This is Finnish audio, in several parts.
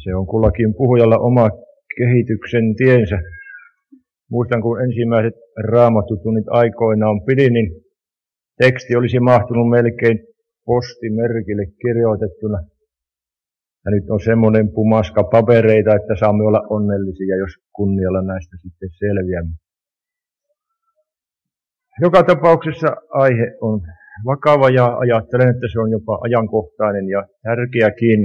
Se on kullakin puhujalla oma kehityksen tiensä. Muistan, kun ensimmäiset raamattutunnit aikoinaan pidin, niin teksti olisi mahtunut melkein postimerkille kirjoitettuna. Ja nyt on semmoinen pumaska papereita, että saamme olla onnellisia, jos kunnialla näistä sitten selviämme. Joka tapauksessa aihe on vakava ja ajattelen, että se on jopa ajankohtainen ja tärkeäkin.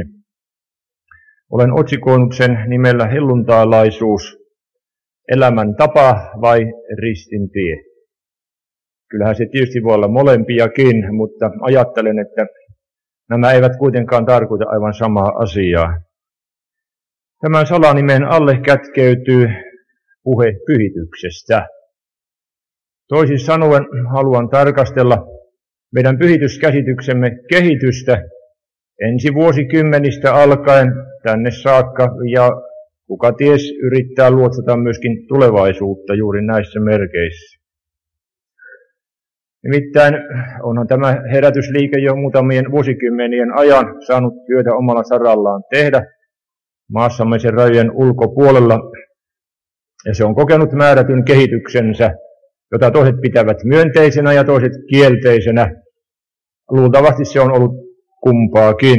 Olen otsikoinut sen nimellä helluntaalaisuus, elämän tapa vai ristin tie. Kyllähän se tietysti voi olla molempiakin, mutta ajattelen, että nämä eivät kuitenkaan tarkoita aivan samaa asiaa. Tämän salanimen alle kätkeytyy puhe pyhityksestä. Toisin sanoen haluan tarkastella meidän pyhityskäsityksemme kehitystä ensi vuosikymmenistä alkaen tänne saakka, ja kuka ties yrittää luotsata myöskin tulevaisuutta juuri näissä merkeissä. Nimittäin onhan tämä herätysliike jo muutamien vuosikymmenien ajan saanut työtä omalla sarallaan tehdä maassamme sen rajojen ulkopuolella, ja se on kokenut määrätyn kehityksensä, jota toiset pitävät myönteisenä ja toiset kielteisenä. Luultavasti se on ollut kumpaakin.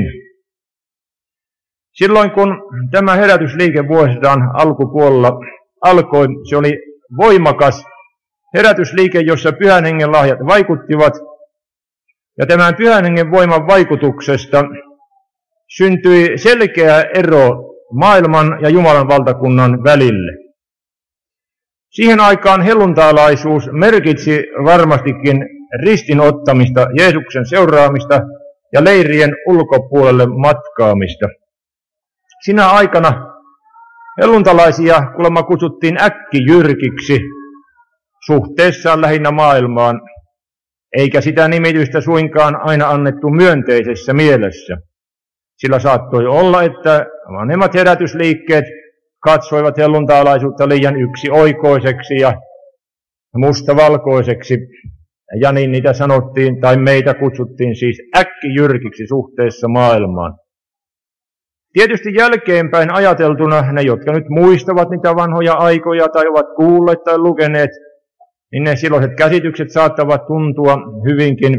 Silloin kun tämä herätysliike vuosisadan alkupuolella alkoi, se oli voimakas herätysliike, jossa Pyhän Hengen lahjat vaikuttivat. Ja tämän Pyhän Hengen voiman vaikutuksesta syntyi selkeä ero maailman ja Jumalan valtakunnan välille. Siihen aikaan helluntaalaisuus merkitsi varmastikin ristin ottamista, Jeesuksen seuraamista ja leirien ulkopuolelle matkaamista. Sinä aikana helluntalaisia kuulemma kutsuttiin äkkijyrkiksi suhteessaan lähinnä maailmaan, eikä sitä nimitystä suinkaan aina annettu myönteisessä mielessä. Sillä saattoi olla, että vanhemmat herätysliikkeet katsoivat helluntaalaisuutta liian yksioikoiseksi ja mustavalkoiseksi, ja niin niitä sanottiin, tai meitä kutsuttiin siis äkkijyrkiksi suhteessa maailmaan. Tietysti jälkeenpäin ajateltuna ne, jotka nyt muistavat niitä vanhoja aikoja tai ovat kuulleet tai lukeneet, niin ne silloiset käsitykset saattavat tuntua hyvinkin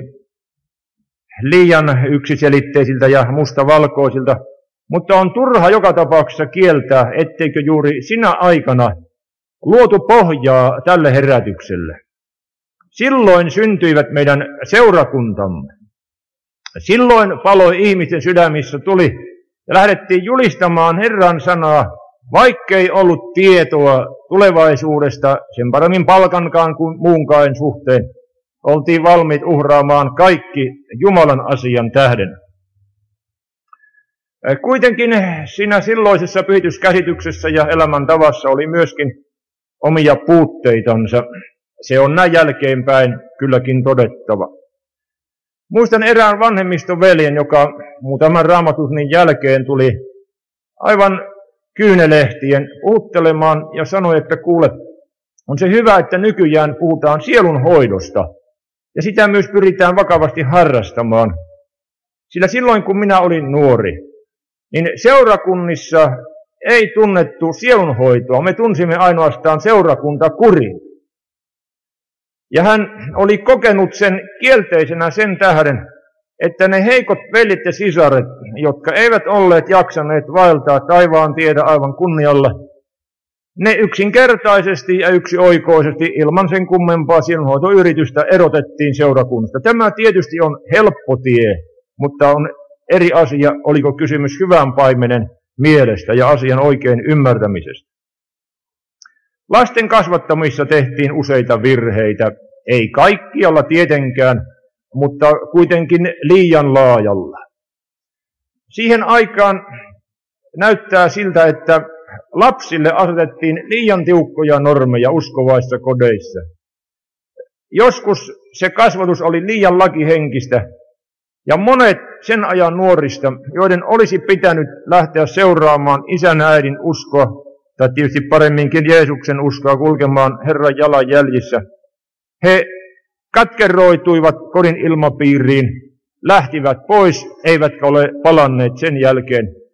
liian yksiselitteisiltä ja mustavalkoisilta, mutta on turha joka tapauksessa kieltää, etteikö juuri sinä aikana luotu pohjaa tälle herätykselle. Silloin syntyivät meidän seurakuntamme. Silloin paloi ihmisten sydämissä tuli ja lähdettiin julistamaan Herran sanaa, vaikkei ollut tietoa tulevaisuudesta sen paremmin palkankaan kuin muunkaan suhteen. Oltiin valmiit uhraamaan kaikki Jumalan asian tähden. Kuitenkin siinä silloisessa pyhityskäsityksessä ja elämäntavassa oli myöskin omia puutteitansa. Se on näin jälkeenpäin kylläkin todettava. Muistan erään vanhemmiston veljen, joka muutaman raamatutunnin jälkeen tuli aivan kyynelehtien puhuttelemaan ja sanoi, että kuule, on se hyvä, että nykyään puhutaan sielunhoidosta ja sitä myös pyritään vakavasti harrastamaan. Sillä silloin kun minä olin nuori, niin seurakunnissa ei tunnettu sielunhoitoa, me tunsimme ainoastaan seurakuntakurin. Ja hän oli kokenut sen kielteisenä sen tähden, että ne heikot veljet ja sisaret, jotka eivät olleet jaksaneet vaeltaa taivaan tiedä aivan kunnialla, ne yksinkertaisesti ja yksioikoisesti ilman sen kummempaa sielunhoitoyritystä erotettiin seurakunnasta. Tämä tietysti on helppo tie, mutta on eri asia, oliko kysymys hyvän paimenen mielestä ja asian oikein ymmärtämisestä. Lasten kasvattamissa tehtiin useita virheitä, ei kaikkialla tietenkään, mutta kuitenkin liian laajalla. Siihen aikaan näyttää siltä, että lapsille asetettiin liian tiukkoja normeja uskovaissa kodeissa. Joskus se kasvatus oli liian lakihenkistä, ja monet sen ajan nuorista, joiden olisi pitänyt lähteä seuraamaan isän ja äidin uskoa, tai tietysti paremminkin Jeesuksen uskoa kulkemaan Herran jalanjäljissä, he katkeroituivat kodin ilmapiiriin, lähtivät pois, eivätkä ole palanneet sen jälkeen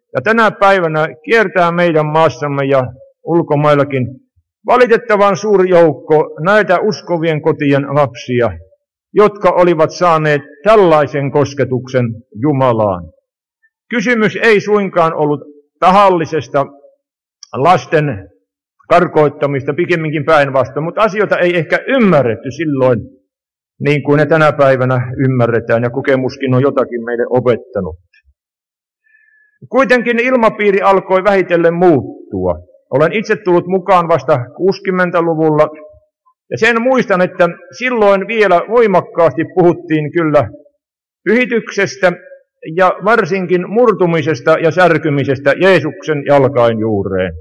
ja tänä päivänä kiertää meidän maassamme ja ulkomaillakin valitettavan suuri joukko näitä uskovien kotien lapsia, jotka olivat saaneet tällaisen kosketuksen Jumalaan. Kysymys ei suinkaan ollut tahallisesta lasten karkoittamista, pikemminkin päinvastoin, mutta asioita ei ehkä ymmärretty silloin niin kuin ne tänä päivänä ymmärretään, ja kokemuskin on jotakin meille opettanut. Kuitenkin ilmapiiri alkoi vähitellen muuttua. Olen itse tullut mukaan vasta 60-luvulla, ja sen muistan, että silloin vielä voimakkaasti puhuttiin kyllä pyhityksestä ja varsinkin murtumisesta ja särkymisestä Jeesuksen jalkain juureen.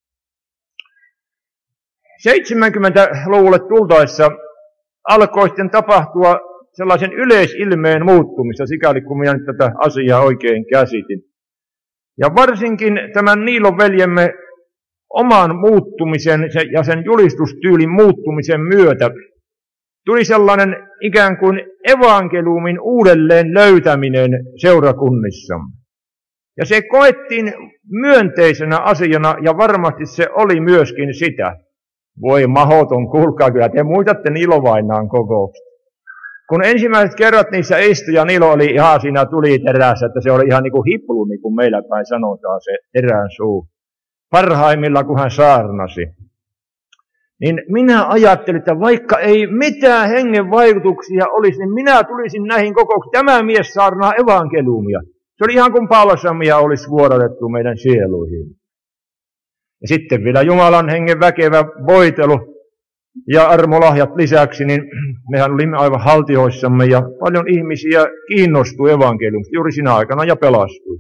70-luvulle tultaessa alkoi sitten tapahtua sellaisen yleisilmeen muuttumista, sikäli kun minä nyt tätä asiaa oikein käsitin. Ja varsinkin tämän Niilon veljemme oman muuttumisen ja sen julistustyylin muuttumisen myötä tuli sellainen ikään kuin evankeliumin uudelleen löytäminen seurakunnissamme. Ja se koettiin myönteisenä asiana, ja varmasti se oli myöskin sitä. Voi mahoton, kuulkaa, kyllä te muistatte Niilo-vainaan kokoukset. Kun ensimmäiset kerrat niissä istui, ja Niilo oli ihan siinä tuliterässä, että se oli ihan niin kuin hiplu, niin kuin meillä päin sanotaan, se terän suu. Parhaimmilla, kun hän saarnasi. Niin minä ajattelin, että vaikka ei mitään hengen vaikutuksia olisi, niin minä tulisin näihin kokouksiin. Tämä mies saarnaa evankeliumia. Se oli ihan kuin palsamia olisi vuodatettu meidän sieluihin. Ja sitten vielä Jumalan hengen väkevä voitelu ja armolahjat lisäksi, niin mehän olimme aivan haltioissamme ja paljon ihmisiä kiinnostui evankeliumista juuri siinä aikana ja pelastui.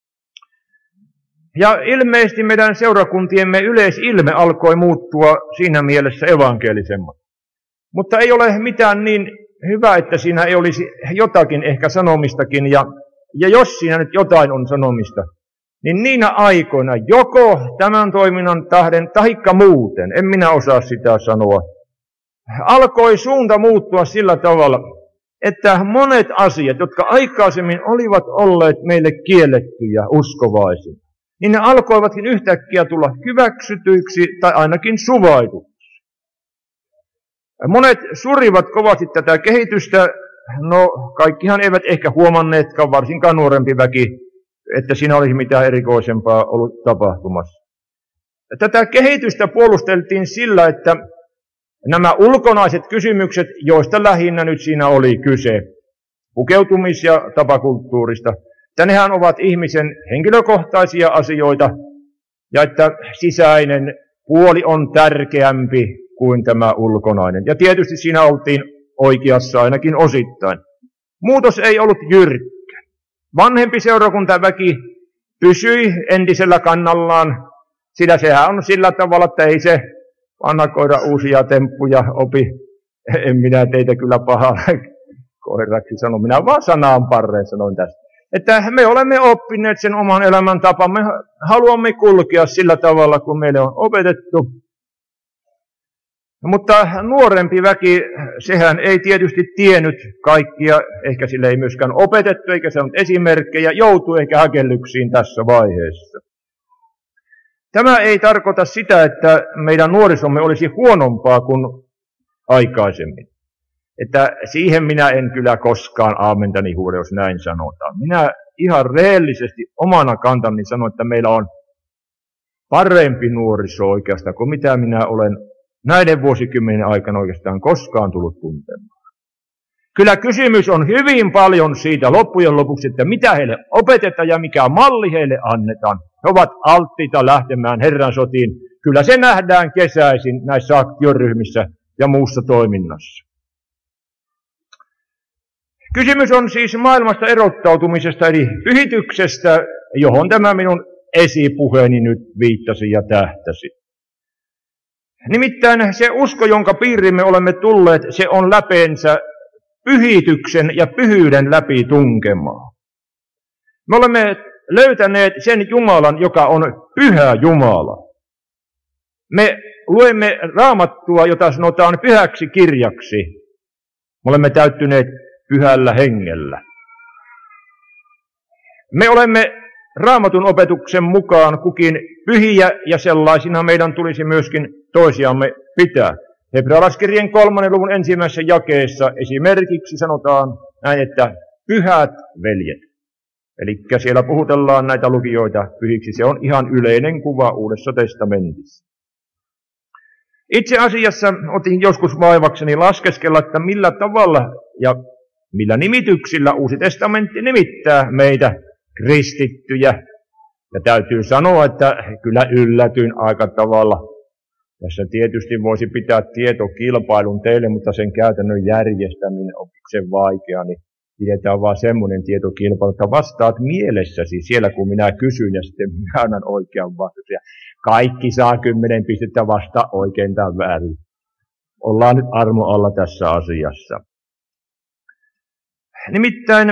Ja ilmeisesti meidän seurakuntiemme yleisilme alkoi muuttua siinä mielessä evankelisemmaksi. Mutta ei ole mitään niin hyvä, että siinä ei olisi jotakin ehkä sanomistakin, ja jos siinä nyt jotain on sanomista, niin niinä aikoina joko tämän toiminnan tähden taikka muuten, en minä osaa sitä sanoa, alkoi suunta muuttua sillä tavalla, että monet asiat, jotka aikaisemmin olivat olleet meille kiellettyjä uskovaisina, niin ne alkoivatkin yhtäkkiä tulla hyväksytyiksi tai ainakin suvaituksi. Monet surivat kovasti tätä kehitystä, no kaikkihan eivät ehkä huomanneetkaan, varsinkaan nuorempi väki, että siinä olisi mitään erikoisempaa ollut tapahtumassa. Tätä kehitystä puolusteltiin sillä, että nämä ulkonaiset kysymykset, joista lähinnä nyt siinä oli kyse, pukeutumis- ja tapakulttuurista, että nehän ovat ihmisen henkilökohtaisia asioita, ja että sisäinen puoli on tärkeämpi kuin tämä ulkonainen. Ja tietysti siinä oltiin oikeassa ainakin osittain. Muutos ei ollut jyrkkä. Vanhempi seurakuntaväki pysyi entisellä kannallaan, sillä sehän on sillä tavalla, että ei se annakoida uusia temppuja opi. En minä teitä kyllä pahalla koiraksi sano, minä vaan sanaan parreen sanoin tästä. Että me olemme oppineet sen oman elämäntapamme, haluamme kulkea sillä tavalla, kun meille on opetettu. Mutta nuorempi väki, sehän ei tietysti tiennyt kaikkia, ehkä sille ei myöskään opetettu, eikä se ollut esimerkkejä, joutui ehkä häkellyksiin tässä vaiheessa. Tämä ei tarkoita sitä, että meidän nuorisomme olisi huonompaa kuin aikaisemmin. Että siihen minä en kyllä koskaan aamentani huuda, jos näin sanotaan. Minä ihan reellisesti omana kantani sanon, että meillä on parempi nuoriso oikeastaan kuin mitä minä olen näiden vuosikymmenen aikana oikeastaan koskaan tullut tuntemaan. Kyllä kysymys on hyvin paljon siitä loppujen lopuksi, että mitä heille opetetaan ja mikä malli heille annetaan. He ovat alttiita lähtemään Herran sotiin. Kyllä se nähdään kesäisin näissä aktioryhmissä ja muussa toiminnassa. Kysymys on siis maailmasta erottautumisesta eli pyhityksestä, johon tämä minun esipuheeni nyt viittasi ja tähtäsi. Nimittäin se usko, jonka piirimme olemme tulleet, se on läpeensä pyhityksen ja pyhyyden läpi tunkemaa. Me olemme löytäneet sen Jumalan, joka on pyhä Jumala. Me luemme Raamattua, jota sanotaan pyhäksi kirjaksi. Me olemme täyttyneet pyhällä hengellä. Me olemme Raamatun opetuksen mukaan kukin pyhiä ja sellaisina meidän tulisi myöskin toisiamme pitää. Hebrealaiskirjeen 3. luvun 1. jakeessa esimerkiksi sanotaan näin, että pyhät veljet. Eli siellä puhutellaan näitä lukijoita pyhiksi. Se on ihan yleinen kuva Uudessa testamentissa. Itse asiassa otin joskus vaivakseni laskeskella, että millä tavalla ja millä nimityksillä Uusi testamentti nimittää meitä kristittyjä. Ja täytyy sanoa, että kyllä yllätyin aika tavalla. Tässä tietysti voisi pitää tietokilpailun teille, mutta sen käytännön järjestäminen on sen vaikea, niin pidetään vaan semmoinen tietokilpailu, että vastaat mielessäsi siellä, kun minä kysyn, ja sitten minä annan oikean vastauksen. Kaikki saa 10 pistettä vasta oikein tai väärin. Ollaan nyt armo alla tässä asiassa. Nimittäin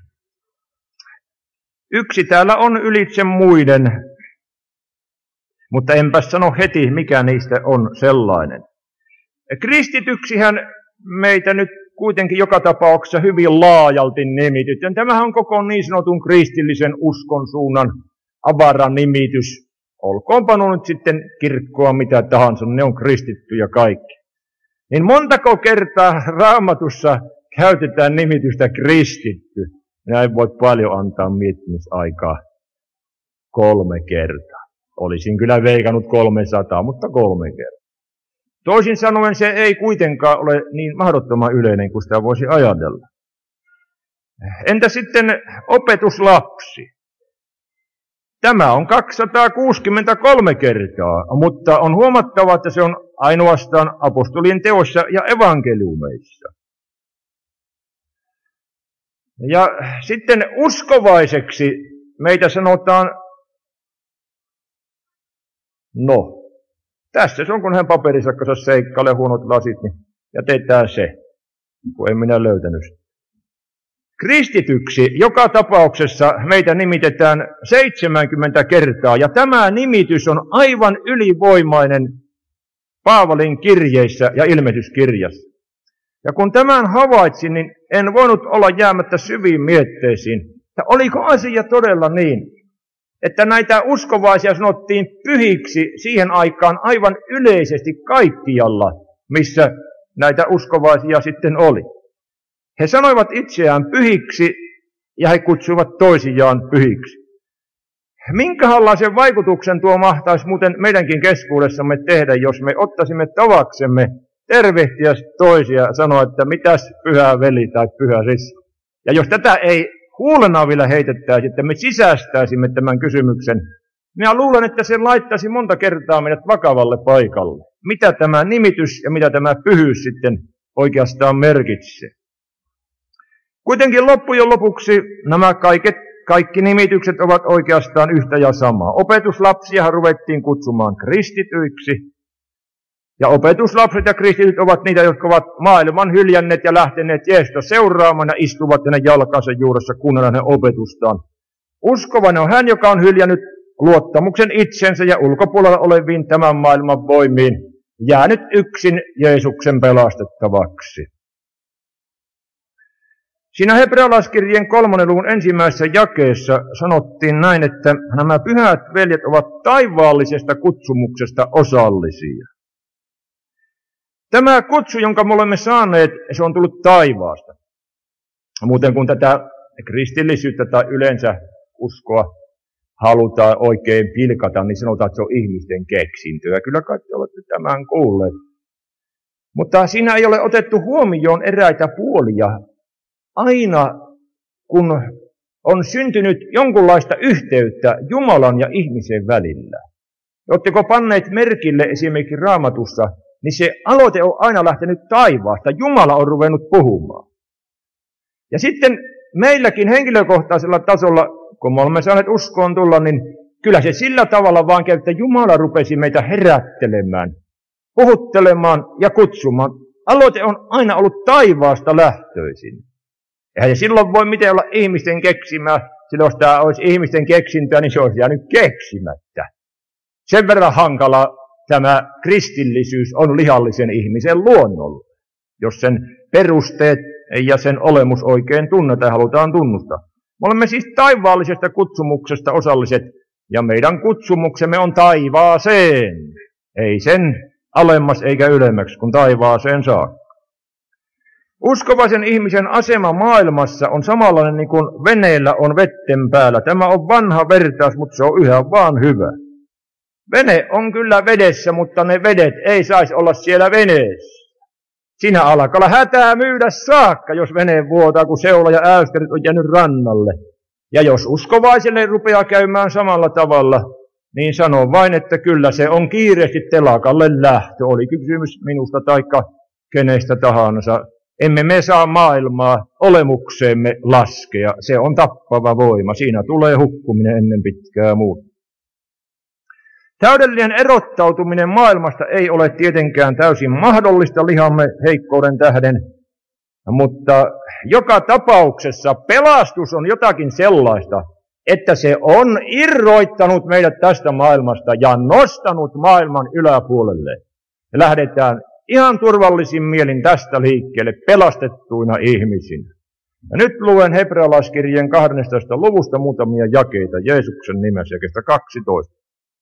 yksi täällä on ylitse muiden, mutta enpä sano heti, mikä niistä on sellainen. Kristityksihän meitä nyt kuitenkin joka tapauksessa hyvin laajalti nimitetään. Tämähän on koko niin sanotun kristillisen uskon suunnan avara nimitys. Olkoonpa nyt sitten kirkkoa mitä tahansa, ne on kristittyjä kaikki. Niin montako kertaa Raamatussa käytetään nimitystä kristitty? Näin voi paljon antaa miettimisaikaa. 3 kertaa. Olisin kyllä veikannut 300, mutta 3 kertaa. Toisin sanoen se ei kuitenkaan ole niin mahdottoman yleinen kuin sitä voisi ajatella. Entä sitten opetuslapsi? Tämä on 263 kertaa, mutta on huomattava, että se on ainoastaan apostolien teoissa ja evankeliumeissa. Ja sitten uskovaiseksi meitä sanotaan, tässä se on, kun hän paperisakkansa seikkailee huonot lasit, niin jätetään se, kun en minä löytänyt sitä. Kristityksi joka tapauksessa meitä nimitetään 70 kertaa, ja tämä nimitys on aivan ylivoimainen Paavalin kirjeissä ja ilmestyskirjassa. Ja kun tämän havaitsin, niin en voinut olla jäämättä syviin mietteisiin, että oliko asia todella niin, että näitä uskovaisia sanottiin pyhiksi siihen aikaan aivan yleisesti kaikkialla, missä näitä uskovaisia sitten oli. He sanoivat itseään pyhiksi ja he kutsuivat toisiaan pyhiksi. Minkälaisen vaikutuksen tuo mahtaisi muuten meidänkin keskuudessamme tehdä, jos me ottaisimme tavaksemme tervehtiä toisia ja sanoa, että mitäs pyhä veli tai pyhä sisko. Ja jos tätä ei huulena vielä heitettäisi, että me sisäistäisimme tämän kysymyksen, minä luulen, että se laittaisi monta kertaa meidät vakavalle paikalle. Mitä tämä nimitys ja mitä tämä pyhyys sitten oikeastaan merkitsee. Kuitenkin loppujen lopuksi nämä kaikki nimitykset ovat oikeastaan yhtä ja samaa. Opetuslapsiahan ruvettiin kutsumaan kristityiksi. Ja opetuslapset ja kristityt ovat niitä, jotka ovat maailman hyljänneet ja lähteneet Jeesusta seuraamaan ja istuvat hänen jalkansa juuressa kuunnella hänen opetustaan. Uskovainen on hän, joka on hyljännyt luottamuksen itsensä ja ulkopuolella oleviin tämän maailman voimiin, jäänyt yksin Jeesuksen pelastettavaksi. Siinä Hebrealaiskirjeen 3. luvun 1. jakeessa sanottiin näin, että nämä pyhät veljet ovat taivaallisesta kutsumuksesta osallisia. Tämä kutsu, jonka me olemme saaneet, se on tullut taivaasta. Muuten kun tätä kristillisyyttä tai yleensä uskoa halutaan oikein pilkata, niin sanotaan, että se on ihmisten keksintö. Ja kyllä kaikki olette tämän kuulleet. Mutta siinä ei ole otettu huomioon eräitä puolia. Aina kun on syntynyt jonkunlaista yhteyttä Jumalan ja ihmisen välillä. Oletteko panneet merkille esimerkiksi Raamatussa, niin se aloite on aina lähtenyt taivaasta. Jumala on ruvennut puhumaan. Ja sitten meilläkin henkilökohtaisella tasolla, kun me olemme saaneet uskoon tulla, niin kyllä se sillä tavalla vaan käy, että Jumala rupesi meitä herättelemään, puhuttelemaan ja kutsumaan. Aloite on aina ollut taivaasta lähtöisin. Eihän se silloin voi miten olla ihmisten keksimää. Silloin jos tämä olisi ihmisten keksintöä, niin se olisi jäänyt keksimättä. Sen verran hankala tämä kristillisyys on lihallisen ihmisen luonnolla, jos sen perusteet ja sen olemus oikein tunnetaan ja halutaan tunnustaa. Me olemme siis taivaallisesta kutsumuksesta osalliset, ja meidän kutsumuksemme on taivaaseen. Ei sen alemmas eikä ylemmäksi, kun taivaaseen saakka. Uskovaisen ihmisen asema maailmassa on samanlainen niin kuin veneellä on vetten päällä. Tämä on vanha vertaus, mutta se on yhä vaan hyvä. Vene on kyllä vedessä, mutta ne vedet ei saisi olla siellä veneessä. Siinä alkaa hätää myydä saakka, jos vene vuotaa, kun seula ja äystärit on jäänyt rannalle. Ja jos uskovaiselle rupeaa käymään samalla tavalla, niin sanon vain, että kyllä se on kiireesti telakalle lähtö. Oli kysymys minusta taikka kenestä tahansa. Emme me saa maailmaa olemukseemme laskea. Se on tappava voima. Siinä tulee hukkuminen ennen pitkää muuta. Täydellinen erottautuminen maailmasta ei ole tietenkään täysin mahdollista lihamme heikkouden tähden, mutta joka tapauksessa pelastus on jotakin sellaista, että se on irroittanut meidät tästä maailmasta ja nostanut maailman yläpuolelle. Ja lähdetään ihan turvallisin mielin tästä liikkeelle pelastettuina ihmisinä. Ja nyt luen hebrealaiskirjeen 12. luvusta muutamia jakeita Jeesuksen nimessä, jakeesta 12.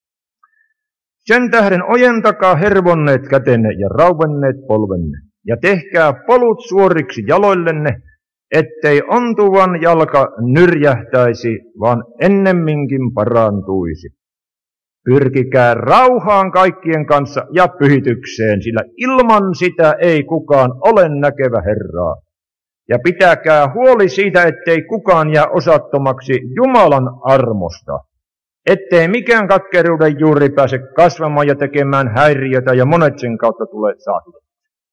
Sen tähden ojentakaa hervonneet kätenne ja rauenneet polvenne, ja tehkää polut suoriksi jaloillenne, ettei ontuvan jalka nyrjähtäisi, vaan ennemminkin parantuisi. Pyrkikää rauhaan kaikkien kanssa ja pyhitykseen, sillä ilman sitä ei kukaan ole näkevä Herraa. Ja pitäkää huoli siitä, ettei kukaan jää osattomaksi Jumalan armosta, ettei mikään katkeruuden juuri pääse kasvamaan ja tekemään häiriötä, ja monet sen kautta tulee saatuksi.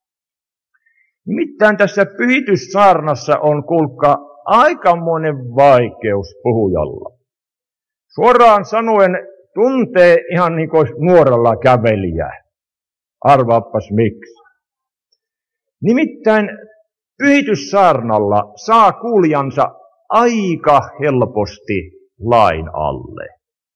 Nimittäin tässä pyhityssaarnassa on, kuulkaa, aikamoinen vaikeus puhujalla. Suoraan sanoen tuntee ihan niin kuin nuoralla kävelijä. Arvaappas miksi. Nimittäin pyhityssaarnalla saa kuulijansa aika helposti lain alle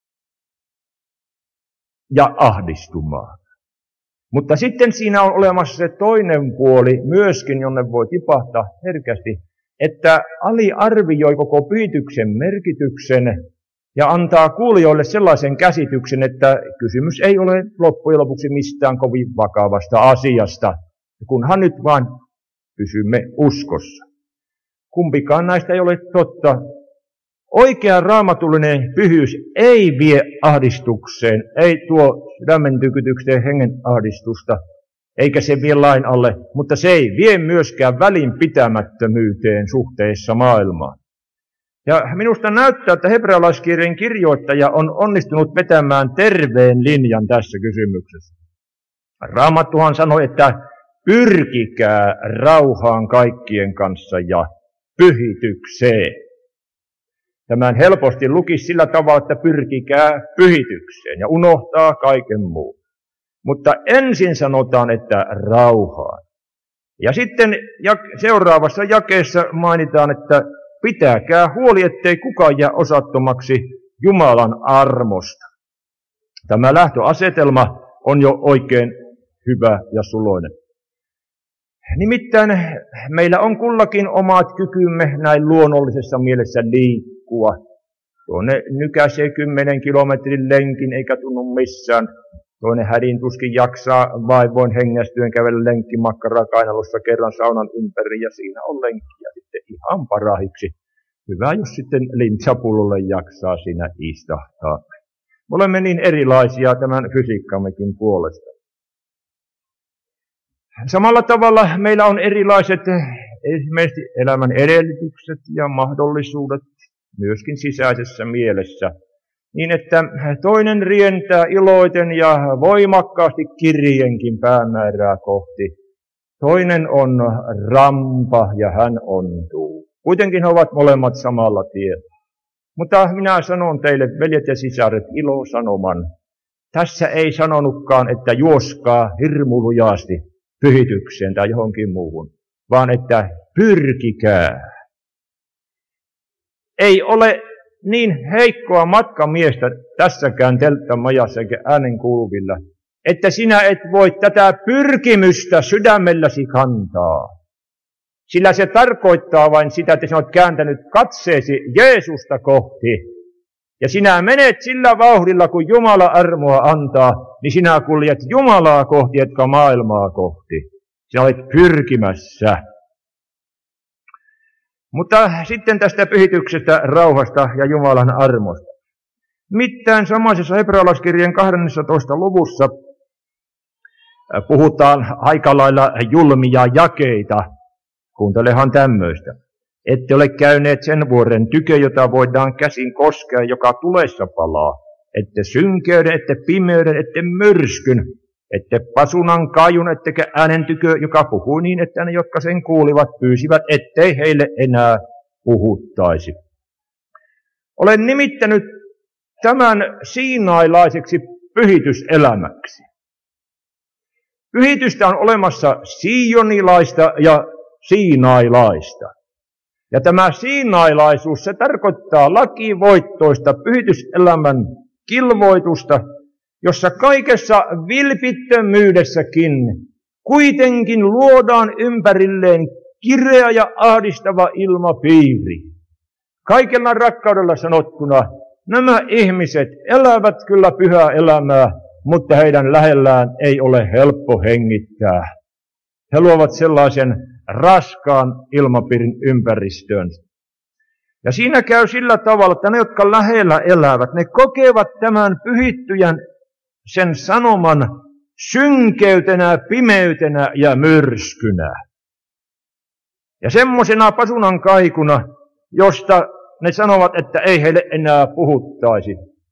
ja ahdistumaan. Mutta sitten siinä on olemassa se toinen puoli myöskin, jonne voi tipahtaa herkästi, että aliarvioi koko pyhityksen merkityksen ja antaa kuulijoille sellaisen käsityksen, että kysymys ei ole loppujen lopuksi mistään kovin vakavasta asiasta, kunhan nyt vain pysymme uskossa. Kumpikaan näistä ei ole totta. Oikea raamatullinen pyhyys ei vie ahdistukseen, ei tuo sydämen tykytykseen hengen ahdistusta, eikä se vie lain alle, mutta se ei vie myöskään välinpitämättömyyteen suhteessa maailmaan. Ja minusta näyttää, että hebrealaiskirjeen kirjoittaja on onnistunut vetämään terveen linjan tässä kysymyksessä. Raamattuhan sanoi, että pyrkikää rauhaan kaikkien kanssa ja pyhitykseen. Tämän helposti lukisi sillä tavalla, että pyrkikää pyhitykseen ja unohtaa kaiken muun. Mutta ensin sanotaan, että rauhaan. Ja sitten seuraavassa jakeessa mainitaan, että pitäkää huoli, ettei kukaan jää osattomaksi Jumalan armosta. Tämä lähtöasetelma on jo oikein hyvä ja suloinen. Nimittäin meillä on kullakin omat kykymme näin luonnollisessa mielessä liikkua. Tuonne nykäisee 10 kilometrin lenkin eikä tunnu missään. Toinen hädin tuskin jaksaa vaivoin hengästyen kävellä lenkkimakkaraa kainalossa kerran saunan ympäri ja siinä on lenkkiä sitten ihan parahiksi. Hyvä, jos sitten limsapullolle jaksaa siinä istahtaa. Me olemme niin erilaisia tämän fysiikkammekin puolesta. Samalla tavalla meillä on erilaiset esimerkiksi elämän edellytykset ja mahdollisuudet myöskin sisäisessä mielessä. Niin että toinen rientää iloiten ja voimakkaasti kirjenkin päämäärää kohti. Toinen on rampa ja hän ontuu. Kuitenkin he ovat molemmat samalla tiellä. Mutta minä sanon teille, veljet ja sisaret, ilosanoman. Tässä ei sanonutkaan, että juoskaa hirmulujaasti pyhitykseen tai johonkin muuhun, vaan että pyrkikää. Ei ole niin heikkoa matkamiestä tässäkään telttamajassa eikä äänen kuuluvilla, että sinä et voi tätä pyrkimystä sydämelläsi kantaa. Sillä se tarkoittaa vain sitä, että sinä olet kääntänyt katseesi Jeesusta kohti. Ja sinä menet sillä vauhdilla, kun Jumala armoa antaa, niin sinä kuljet Jumalaa kohti, etkä maailmaa kohti. Sinä olet pyrkimässä. Mutta sitten tästä pyhityksestä, rauhasta ja Jumalan armosta. Mitään samaisessa hebrealaiskirjeen 12. luvussa puhutaan aika lailla julmia jakeita. Kuuntelehan tämmöistä. Ette ole käyneet sen vuoren tykö, jota voidaan käsin koskea, joka tulessa palaa. Ette synkeyden, ette pimeyden, ette myrskyn, ette pasunan kaiun, ettekä äänen tykö, joka puhuu niin, että ne, jotka sen kuulivat, pyysivät, ettei heille enää puhuttaisi. Olen nimittänyt tämän siinailaiseksi pyhityselämäksi. Pyhitystä on olemassa sionilaista ja siinailaista. Ja tämä siinailaisuus, se tarkoittaa lakivoittoista pyhityselämän kilvoitusta, jossa kaikessa vilpittömyydessäkin kuitenkin luodaan ympärilleen kireä ja ahdistava ilmapiiri. Kaikella rakkaudella sanottuna, nämä ihmiset elävät kyllä pyhää elämää, mutta heidän lähellään ei ole helppo hengittää. He luovat sellaisen raskaan ilmapiirin ympäristöön. Ja siinä käy sillä tavalla, että ne, jotka lähellä elävät, ne kokevat tämän pyhittyjän sen sanoman synkeytenä, pimeytenä ja myrskynä. Ja semmoisena pasunan kaikuna, josta ne sanovat, että ei heille enää puhuttaisi.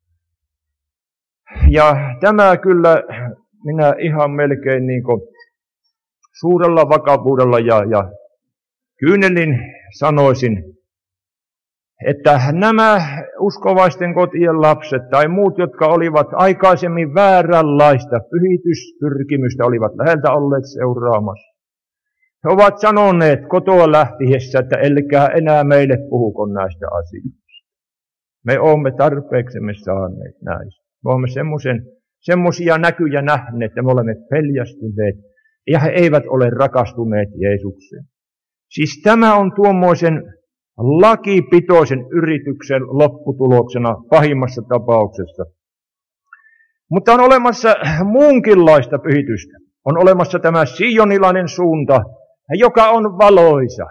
Ja tämä kyllä minä ihan melkein niin kuin suurella vakavuudella ja kyynelin sanoisin, että nämä uskovaisten kotien lapset tai muut, jotka olivat aikaisemmin vääränlaista pyhityspyrkimystä, olivat läheltä olleet seuraamassa. He ovat sanoneet kotoa lähtiessä, että ellekää enää meille puhuko näistä asioista. Me olemme tarpeeksemme saaneet näistä. Me olemme semmoisia näkyjä nähneet, että me olemme peljästyneet ja he eivät ole rakastuneet Jeesukseen. Siis tämä on tuommoisen lakipitoisen yrityksen lopputuloksena pahimmassa tapauksessa. Mutta on olemassa muunkinlaista pyhitystä. On olemassa tämä sionilainen suunta, joka on valoisa,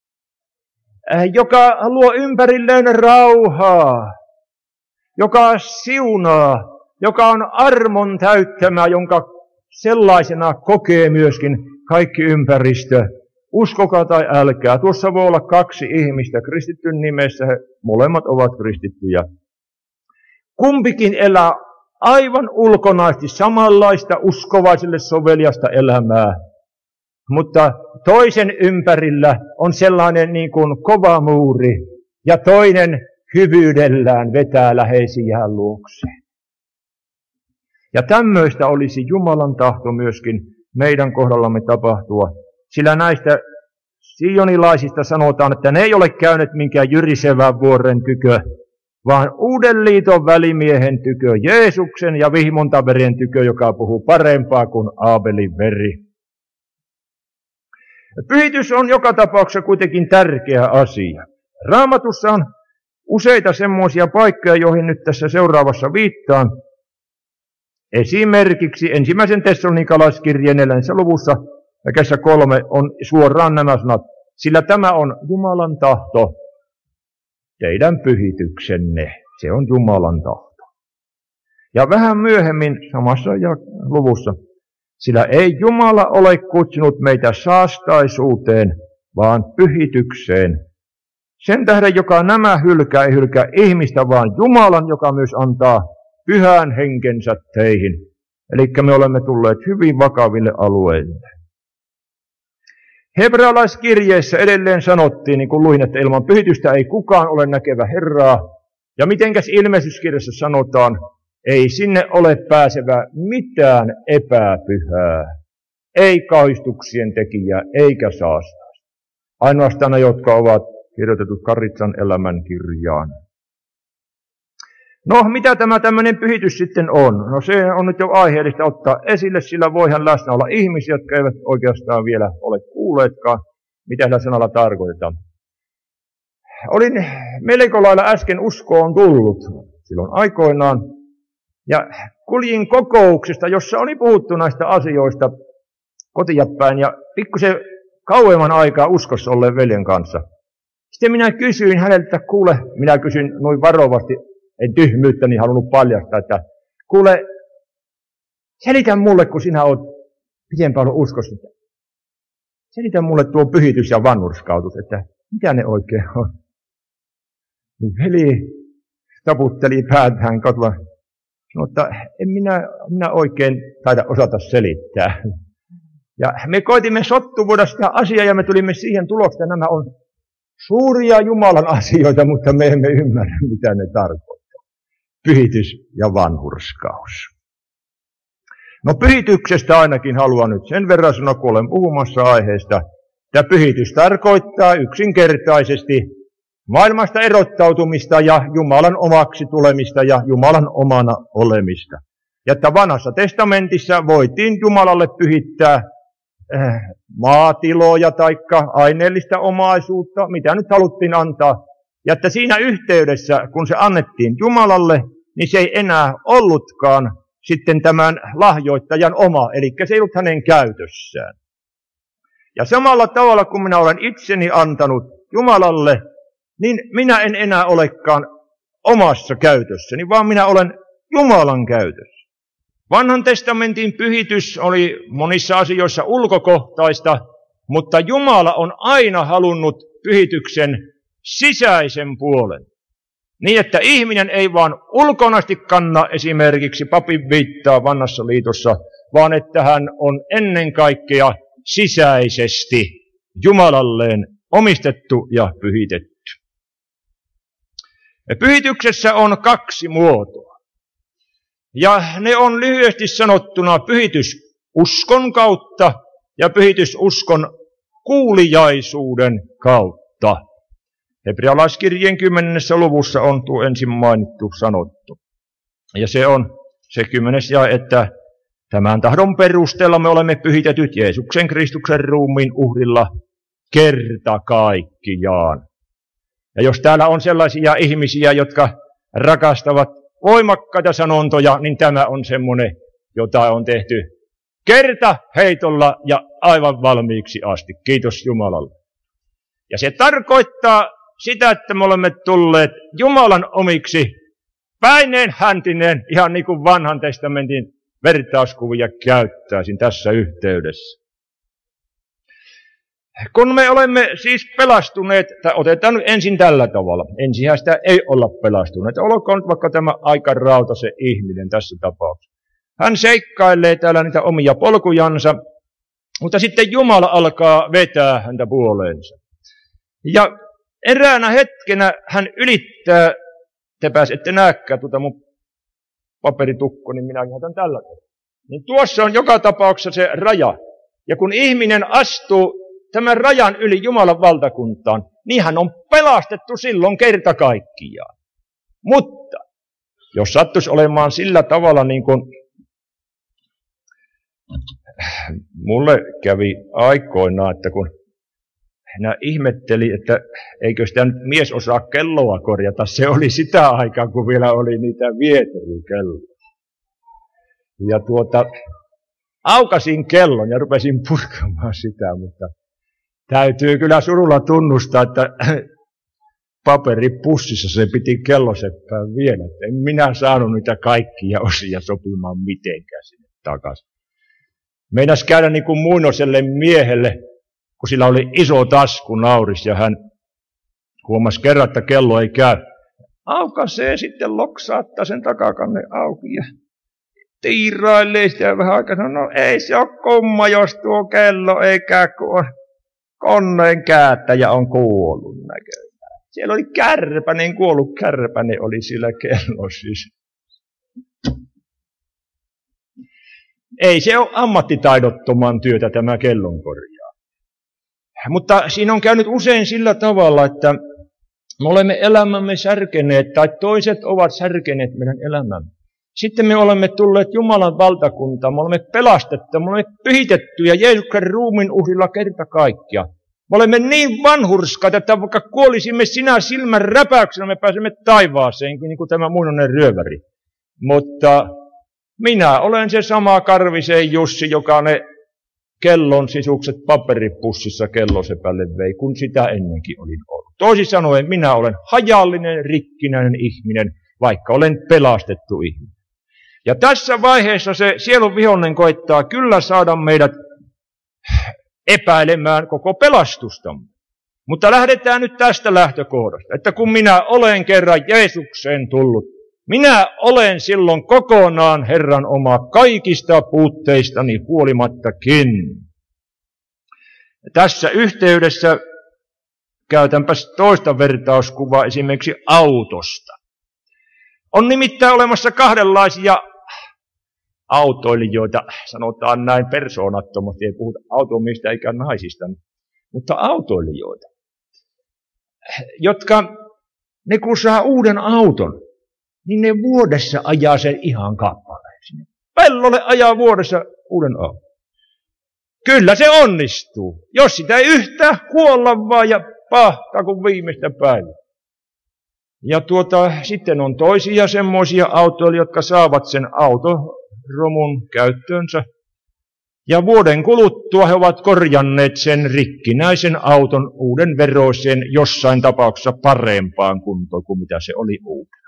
joka luo ympärilleen rauhaa, joka siunaa, joka on armon täyttämä, jonka sellaisena kokee myöskin kaikki ympäristö. Uskokaa tai älkää, tuossa voi olla kaksi ihmistä kristityn nimessä, he molemmat ovat kristittyjä. Kumpikin elää aivan ulkonaisesti samanlaista uskovaisille soveliasta elämää, mutta toisen ympärillä on sellainen niin kuin kova muuri, ja toinen hyvyydellään vetää läheisiään luokseen. Ja tämmöistä olisi Jumalan tahto myöskin meidän kohdallamme tapahtua. Sillä näistä sionilaisista sanotaan, että ne ei ole käyneet minkään jyrisevän vuoren tykö, vaan uuden liiton välimiehen tykö, Jeesuksen ja vihmontaverien tykö, joka puhuu parempaa kuin Aabelin veri. Pyhitys on joka tapauksessa kuitenkin tärkeä asia. Raamatussa on useita semmoisia paikkoja, joihin nyt tässä seuraavassa viittaan. Esimerkiksi 1. Tessalonikalaiskirjeen 4. luvussa jakeessa 3 on suoraan nämä sanat, sillä tämä on Jumalan tahto, teidän pyhityksenne, se on Jumalan tahto. Ja vähän myöhemmin samassa luvussa, sillä ei Jumala ole kutsunut meitä saastaisuuteen, vaan pyhitykseen. Sen tähden, joka nämä hylkää, ei hylkää ihmistä, vaan Jumalan, joka myös antaa pyhän henkensä teihin. Eli me olemme tulleet hyvin vakaville alueille. Hebrealaiskirjeessä edelleen sanottiin, niin kuin luin, että ilman pyhitystä ei kukaan ole näkevä Herraa. Ja mitenkäs ilmeistyskirjassa sanotaan, ei sinne ole pääsevä mitään epäpyhää, ei kauhistuksien tekijää, eikä saastaa. Ainoastaan ne, jotka ovat kirjoitetut Karitsan elämän kirjaan. No, mitä tämä tämmöinen pyhitys sitten on? No, se on nyt jo aiheellista ottaa esille, sillä voihan läsnä olla ihmisiä, jotka eivät oikeastaan vielä ole kuulleetkaan. mitä sillä sanalla tarkoitetaan. Olin melko lailla äsken uskoon tullut silloin aikoinaan, ja kuljin kokouksesta, jossa oli puhuttu näistä asioista kotia päin, ja pikkusen kauemman aikaa uskossa olleen veljen kanssa. Sitten minä kysyin häneltä, kuule, minä kysyin noin varovasti, en tyhmyyttäni halunnut paljastaa, että kuule, selitä mulle, kun sinä olet pitempään ollut uskossa. Selitä mulle tuo pyhitys ja vanhurskautus, että mitä ne oikein on. Niin veli taputteli päätään kotva. Sanoi, että en minä oikein taida osata selittää. Ja me koitimme sottuvuoda sitä asiaa ja me tulimme siihen tulokseen, että nämä on suuria Jumalan asioita, mutta me emme ymmärrä, mitä ne tarkoittaa. Pyhitys ja vanhurskaus. No pyhityksestä ainakin haluan nyt sen verran sanoa, kun olen puhumassa aiheesta. Ja pyhitys tarkoittaa yksinkertaisesti maailmasta erottautumista ja Jumalan omaksi tulemista ja Jumalan omana olemista. Ja että vanhassa testamentissa voitiin Jumalalle pyhittää maatiloja tai aineellista omaisuutta, mitä nyt haluttiin antaa. Ja että siinä yhteydessä, kun se annettiin Jumalalle, niin se ei enää ollutkaan sitten tämän lahjoittajan oma, eli se ei ollut hänen käytössään. Ja samalla tavalla, kun minä olen itseni antanut Jumalalle, niin minä en enää olekaan omassa käytössäni, vaan minä olen Jumalan käytössä. Vanhan testamentin pyhitys oli monissa asioissa ulkokohtaista, mutta Jumala on aina halunnut pyhityksen sisäisen puolen. Niin, että ihminen ei vaan ulkonasti kanna esimerkiksi papin viittaa vanhassa liitossa, vaan että hän on ennen kaikkea sisäisesti Jumalalleen omistettu ja pyhitetty. Pyhityksessä on 2 muotoa. Ja ne on lyhyesti sanottuna pyhitys uskon kautta ja pyhitys uskon kuuliaisuuden kautta. Hebrealaiskirjeen 10. luvussa on tuo ensin mainittu sanottu. Ja se on se 10. jae, että tämän tahdon perusteella me olemme pyhitetyt Jeesuksen Kristuksen ruumiin uhrilla kerta kaikkiaan. Ja jos täällä on sellaisia ihmisiä, jotka rakastavat voimakkaita sanontoja, niin tämä on semmoinen, jota on tehty kerta heitolla ja aivan valmiiksi asti. Kiitos Jumalalle. Ja se tarkoittaa sitä, että me olemme tulleet Jumalan omiksi päineen häntineen, ihan niin kuin vanhan testamentin vertauskuvia käyttäisin tässä yhteydessä. Kun me olemme siis pelastuneet, tai otetaan nyt ensin tällä tavalla, ensinhän sitä ei olla pelastuneet, olkoon nyt vaikka tämä aika rautaisen ihminen tässä tapauksessa. Hän seikkailee täällä niitä omia polkujansa, mutta sitten Jumala alkaa vetää häntä puoleensa. Ja eräänä hetkenä hän ylittää, ette näekään tuota mun paperitukko, niin minä otan tällä tavalla. Niin tuossa on joka tapauksessa se raja. Ja kun ihminen astuu tämän rajan yli Jumalan valtakuntaan, niin hän on pelastettu silloin kerta kaikkiaan. Mutta jos sattuisi olemaan sillä tavalla, niin kuin mulle kävi aikoinaan, että kun minä ihmettelin, että eikö sitä nyt mies osaa kelloa korjata. Se oli sitä aikaa, kun vielä oli niitä vieterikelloja. Ja aukasin kellon ja rupesin purkamaan sitä, mutta täytyy kyllä surulla tunnustaa, että paperipussissa se piti kelloseppään vielä. En minä saanut niitä kaikkia osia sopimaan mitenkään sinne takaisin. Meinas käydä niin kuin muinoiselle miehelle, kun sillä oli iso tasku nauris ja hän huomasi kerran, että kello ei käy. Aukaisee sitten loksaattaa sen takakannen auki ja tiirailee sitä vähän aikaa. No ei se ole kumma, jos tuo kello ei käy, kun on koneen käyttäjä on kuollut näköjään. Siellä oli kärpänen, kuollut kärpänen oli sillä kellossa siis. Ei se ole ammattitaidottoman työtä tämä kellonkorjaa. Mutta siinä on käynyt usein sillä tavalla, että me olemme elämämme särkeneet, tai toiset ovat särkeneet meidän elämämme. Sitten me olemme tulleet Jumalan valtakuntaan, me olemme pelastettu, me olemme pyhitetty ja Jeesuksen ruumiin uhrilla kerta kaikkiaan. Me olemme niin vanhurskaita, että vaikka kuolisimme sinä silmän räpäyksenä, me pääsemme taivaaseen, niin kuin tämä muinoinen ryöväri. Mutta minä olen se sama Karvisen Jussi, joka ne kellon sisukset paperipussissa kellosepälle vei, kun sitä ennenkin olin ollut. Toisin sanoen, minä olen hajallinen, rikkinäinen ihminen, vaikka olen pelastettu ihminen. Ja tässä vaiheessa se sielun vihollinen koittaa kyllä saada meidät epäilemään koko pelastustamme. Mutta lähdetään nyt tästä lähtökohdasta, että kun minä olen kerran Jeesukseen tullut, minä olen silloin kokonaan Herran oma kaikista puutteistani huolimattakin. Tässä yhteydessä käytänpäs toista vertauskuvaa esimerkiksi autosta. On nimittäin olemassa kahdenlaisia autoilijoita, sanotaan näin persoonattomasti, ei puhuta automista eikä naisista, mutta autoilijoita, jotka ne kun saa uuden auton, niin ne vuodessa ajaa sen ihan kappaleen. Pellolle ajaa vuodessa uuden auton. Kyllä se onnistuu, jos sitä ei yhtään kuolla vaan ja pahtaa kuin viimeistä päivää. Ja sitten on toisia semmoisia autoilijoita, jotka saavat sen autoromun käyttöönsä. Ja vuoden kuluttua he ovat korjanneet sen rikkinäisen auton uuden veroisen jossain tapauksessa parempaan kuntoon kuin mitä se oli uutena.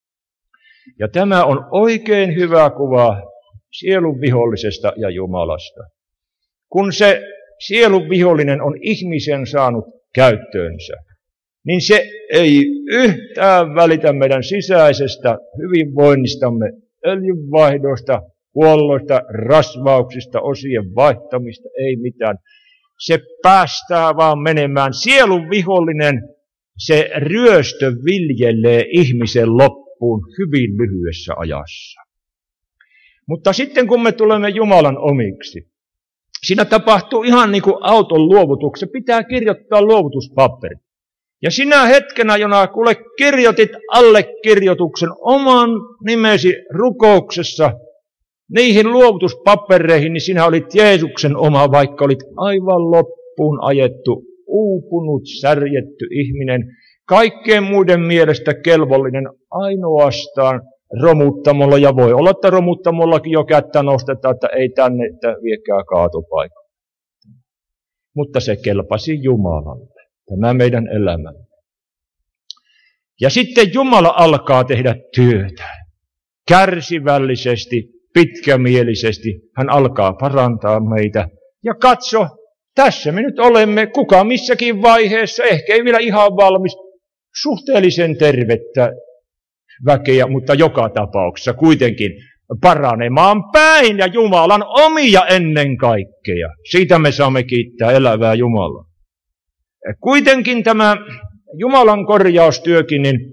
Ja tämä on oikein hyvä kuva sielun vihollisesta ja Jumalasta. Kun se sielun vihollinen on ihmisen saanut käyttöönsä, niin se ei yhtään välitä meidän sisäisestä hyvinvoinnistamme, öljynvaihdosta, huolloista, rasvauksista, osien vaihtamista, ei mitään. Se päästää vaan menemään. Sielun vihollinen, se ryöstö viljelee ihmisen loppuun hyvin lyhyessä ajassa. Mutta sitten kun me tulemme Jumalan omiksi, siinä tapahtuu ihan niin kuin auton luovutuksessa. Pitää kirjoittaa luovutuspaperi. Ja sinä hetkenä, jona kuule kirjoitit allekirjoituksen oman nimesi rukouksessa niihin luovutuspapereihin, niin sinä olit Jeesuksen oma, vaikka olit aivan loppuun ajettu, uupunut, särjetty ihminen, kaikkeen muiden mielestä kelvollinen ainoastaan romuttamolla, ja voi olla, että romuttamollakin jo kättä nostetaan, että ei tänne, että viekää kaatopaikalle. Mutta se kelpasi Jumalalle, tämä meidän elämämme. Ja sitten Jumala alkaa tehdä työtä, kärsivällisesti, pitkämielisesti, hän alkaa parantaa meitä. Ja katso, tässä me nyt olemme, kuka missäkin vaiheessa, ehkä ei vielä ihan valmis, suhteellisen tervettä väkeä, mutta joka tapauksessa kuitenkin paranemaan päin ja Jumalan omia ennen kaikkea. Siitä me saamme kiittää elävää Jumalaa. Kuitenkin tämä Jumalan korjaustyökin, niin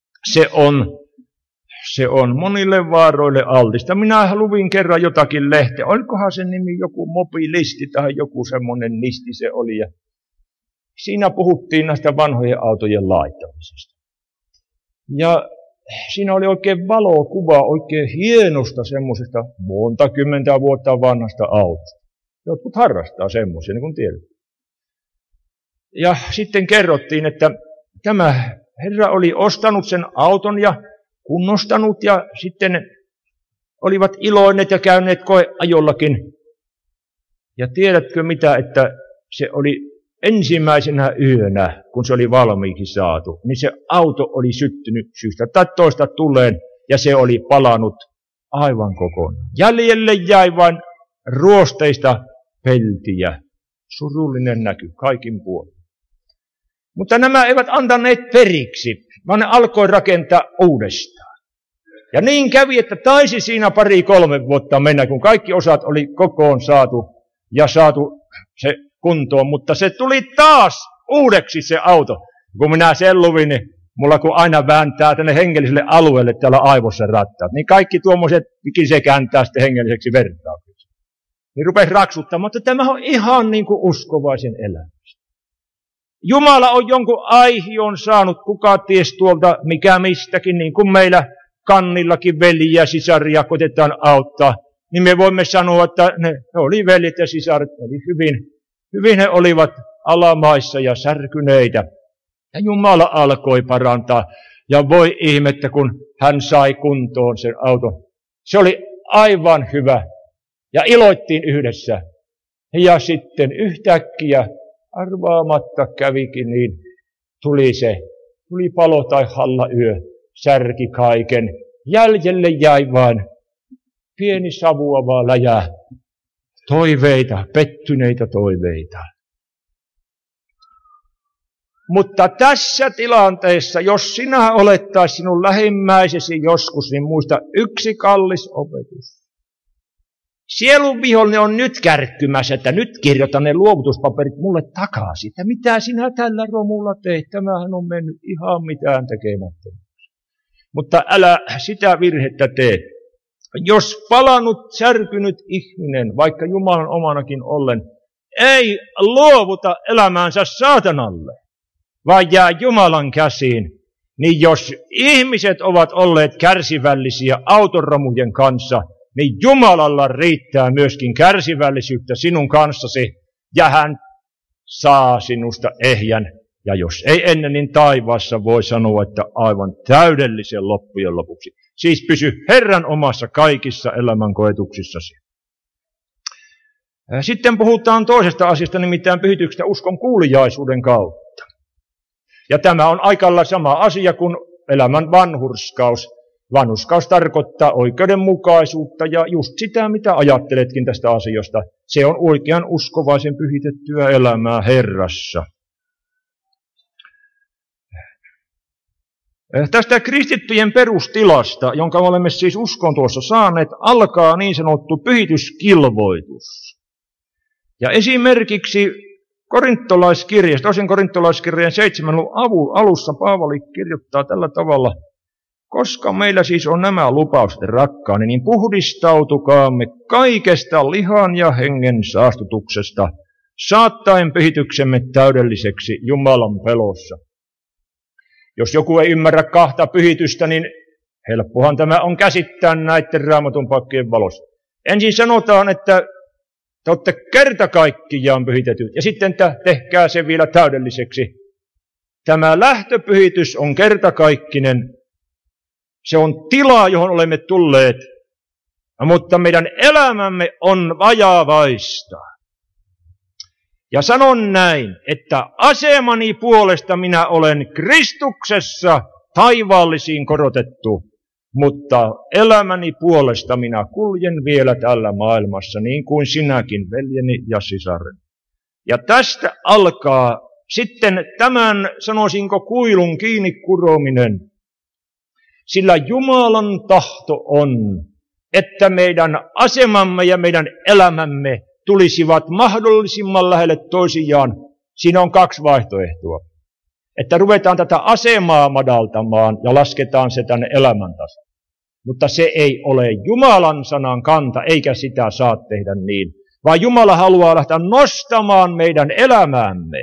se on monille vaaroille altista. Minä luvin kerran jotakin lehteä. Olikohan sen nimi joku mobilisti tai joku semmoinen nisti se oli. Ja siinä puhuttiin näistä vanhojen autojen laittamisesta. Ja siinä oli oikein valokuva oikein hienosta semmoisesta monta kymmentä vuotta vanhasta autosta. Jotkut harrastaa semmoisia, niin kuin tiedät. Ja sitten kerrottiin, että tämä herra oli ostanut sen auton ja kunnostanut ja sitten olivat iloinneet ja käyneet koeajollakin. Ja tiedätkö mitä, että se oli ensimmäisenä yönä, kun se oli valmiiksi saatu, niin se auto oli syttynyt syystä tai toista tuleen ja se oli palanut aivan kokonaan. Jäljelle jäi vain ruosteista peltiä. Surullinen näky kaikin puolin. Mutta nämä eivät antaneet periksi, vaan ne alkoi rakentaa uudestaan. Ja niin kävi, että taisi siinä 2-3 vuotta mennä, kun kaikki osat oli kokoon saatu se kuntoon, mutta se tuli taas uudeksi se auto. Kun minä sen luvin, niin mulla kun aina vääntää tänne hengelliselle alueelle täällä aivossa rattaat, niin kaikki tuommoiset se kääntää sitten hengelliseksi vertauksessa. Niin rupesi raksuttamaan, mutta tämä on ihan niin kuin uskovaisen elämästä. Jumala on jonkun aihion saanut, kuka ties tuolta mikä mistäkin, niin kuin meillä kannillakin veljiä ja sisaria koitetaan auttaa, niin me voimme sanoa, että ne oli veljet ja sisaret, oli hyvin he olivat alamaissa ja särkyneitä. Ja Jumala alkoi parantaa. Ja voi ihmettä, kun hän sai kuntoon sen auton. Se oli aivan hyvä. Ja iloittiin yhdessä. Ja sitten yhtäkkiä arvaamatta kävikin niin, tuli palo tai hallayö, särki kaiken. Jäljelle jäi vain pieni savuava läjä, toiveita, pettyneitä toiveita. Mutta tässä tilanteessa, jos sinä olet tai sinun lähimmäisesi joskus, niin muista yksi kallis opetus. Sielun vihollinen on nyt kärkkymässä, että nyt kirjoitan ne luovutuspaperit mulle takaisin. Että mitä sinä tällä romulla teet? Tämähän on mennyt ihan mitään tekemättä. Mutta älä sitä virhettä tee. Jos palannut, särkynyt ihminen, vaikka Jumalan omanakin ollen, ei luovuta elämäänsä saatanalle, vaan jää Jumalan käsiin, niin jos ihmiset ovat olleet kärsivällisiä autoromujen kanssa, niin Jumalalla riittää myöskin kärsivällisyyttä sinun kanssasi, ja hän saa sinusta ehjän. Ja jos ei ennen, niin taivaassa voi sanoa, että aivan täydellisen loppujen lopuksi. Siis pysy Herran omassa kaikissa elämänkoetuksissasi. Sitten puhutaan toisesta asiasta, nimittäin pyhityksestä uskon kuuliaisuuden kautta. Ja tämä on aikalla sama asia kuin elämän vanhurskaus. Vanhurskaus tarkoittaa oikeudenmukaisuutta ja just sitä, mitä ajatteletkin tästä asiasta. Se on oikean uskovaisen pyhitettyä elämää Herrassa. Tästä kristittyjen perustilasta, jonka olemme siis uskon tuossa saaneet, alkaa niin sanottu pyhityskilvoitus. Ja esimerkiksi toisen korintolaiskirjeen 7. alussa Paavali kirjoittaa tällä tavalla: koska meillä siis on nämä lupaukset rakkaani, niin puhdistautukaamme kaikesta lihan ja hengen saastutuksesta, saattaen pyhityksemme täydelliseksi Jumalan pelossa. Jos joku ei ymmärrä kahta pyhitystä, niin helppohan tämä on käsittää näiden Raamatun paikkojen valossa. Ensin sanotaan, että te olette kerta kaikkiaan pyhitetyt, ja sitten tehkää se vielä täydelliseksi. Tämä lähtöpyhitys on kertakaikkinen. Se on tila, johon olemme tulleet, mutta meidän elämämme on vajaavaista. Ja sanon näin, että asemani puolesta minä olen Kristuksessa taivaallisiin korotettu, mutta elämäni puolesta minä kuljen vielä tällä maailmassa, niin kuin sinäkin, veljeni ja sisareni. Ja tästä alkaa sitten tämän, sanoisinko, kuilun kiinni kurominen, sillä Jumalan tahto on, että meidän asemamme ja meidän elämämme tulisivat mahdollisimman lähelle toisiaan. Siinä on kaksi vaihtoehtoa. Että ruvetaan tätä asemaa madaltamaan ja lasketaan se tänne elämäntasoon. Mutta se ei ole Jumalan sanan kanta, eikä sitä saa tehdä niin. Vaan Jumala haluaa lähteä nostamaan meidän elämäämme,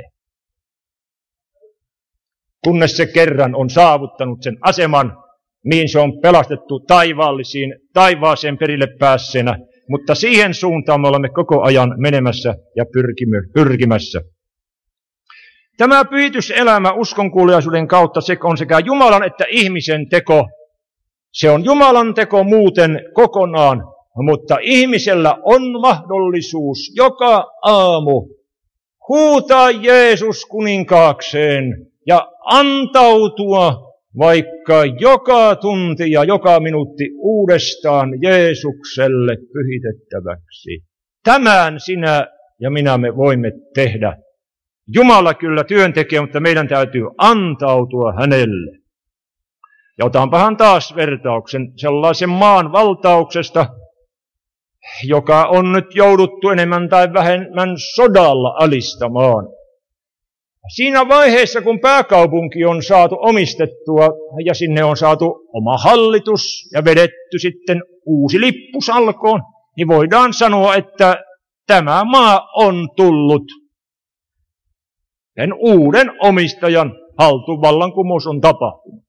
kunnes se kerran on saavuttanut sen aseman, mihin se on pelastettu taivaaseen perille päässeenä. Mutta siihen suuntaan me olemme koko ajan menemässä ja pyrkimässä. Tämä pyhityselämä uskonkuuliaisuuden kautta se on sekä Jumalan että ihmisen teko. Se on Jumalan teko muuten kokonaan, mutta ihmisellä on mahdollisuus joka aamu huutaa Jeesus kuninkaakseen ja antautua vaikka joka tunti ja joka minuutti uudestaan Jeesukselle pyhitettäväksi. Tämän sinä ja minä me voimme tehdä. Jumala kyllä työn tekee, mutta meidän täytyy antautua hänelle. Ja otanpahan taas vertauksen sellaisen maan valtauksesta, joka on nyt jouduttu enemmän tai vähemmän sodalla alistamaan. Siinä vaiheessa, kun pääkaupunki on saatu omistettua ja sinne on saatu oma hallitus ja vedetty sitten uusi lippu salkoon, niin voidaan sanoa, että tämä maa on tullut sen uuden omistajan haltuun. Vallankumous on tapahtunut.